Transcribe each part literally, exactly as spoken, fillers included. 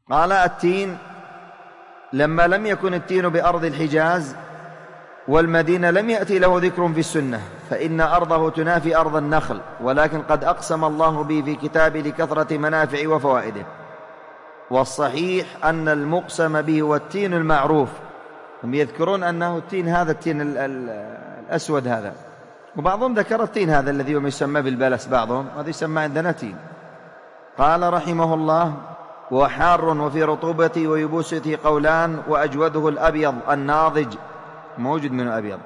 قال: التين لما لم يكن التين بأرض الحجاز والمدينة لم يأتي له ذكر في السنة، فإن أرضه تنافي أرض النخل، ولكن قد أقسم الله به في كتابه لكثرة منافع وفوائده. والصحيح أن المقسم به هو التين المعروف. هم يذكرون أنه التين هذا التين الأسود هذا، وبعضهم ذكر التين هذا الذي هم يسمى بالبلس، بعضهم هذا يسمى عندنا تين. قال رحمه الله: وحار وفي رطوبته ويبوسته قولان، وأجوده الأبيض الناضج، موجود منه أبيض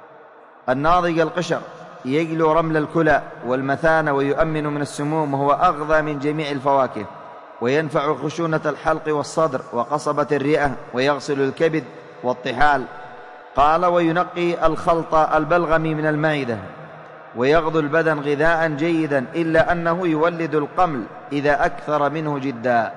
الناضج القشر، يجلو رمل الكلى والمثانة ويؤمن من السموم، وهو أغذى من جميع الفواكه، وينفع خشونة الحلق والصدر وقصبة الرئة، ويغسل الكبد والطحال. قال: وينقي الخلط البلغمي من المعدة، ويغذو البدن غذاء جيدا، إلا أنه يولد القمل إذا أكثر منه جدا،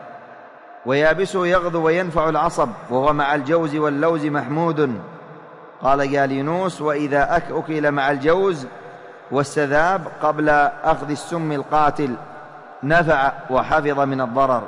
ويابسه يغذو وينفع العصب، وهو مع الجوز واللوز محمود. قال جالينوس: وإذا أكل مع الجوز والسذاب قبل أخذ السم القاتل نفع وحفظ من الضرر.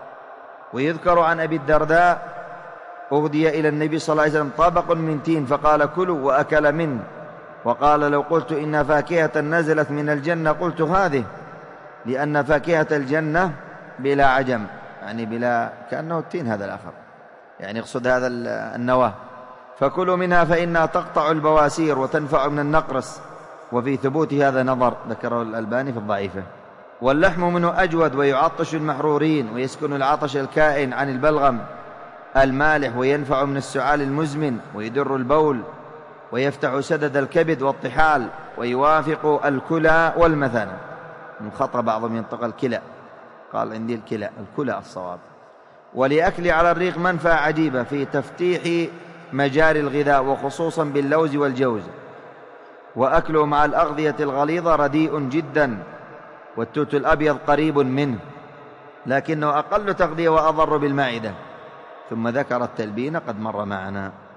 ويذكر عن أبي الدرداء: أهدي إلى النبي صلى الله عليه وسلم طبق من تين فقال: كلوا، وأكل منه. وقال: لو قلت إن فاكهة نزلت من الجنة قلت هذه، لأن فاكهة الجنة بلا عجم، يعني بلا، كأنه التين هذا الآخر، يعني يقصد هذا النواة. فكلوا منها فإنها تقطع البواسير وتنفع من النقرس. وفي ثبوت هذا نظر، ذكره الألباني في الضعيفة. واللحم منه أجود ويعطش المحرورين، ويسكن العطش الكائن عن البلغم المالح، وينفع من السعال المزمن، ويدر البول، ويفتح سدد الكبد والطحال، ويوافق الكلى والمثانة. من خطر بعضهم ينطق الكلى، قال عندي الكلى، الكلى الصواب. ولأكل على الريق منفعة عجيبة في تفتيح مجاري الغذاء، وخصوصا باللوز والجوز. وأكله مع الأغذية الغليظة رديء جدا، والتوت الأبيض قريب منه، لكنه أقل تغذية وأضر بالمعدة. ثم ذكر التلبين قد مر معنا.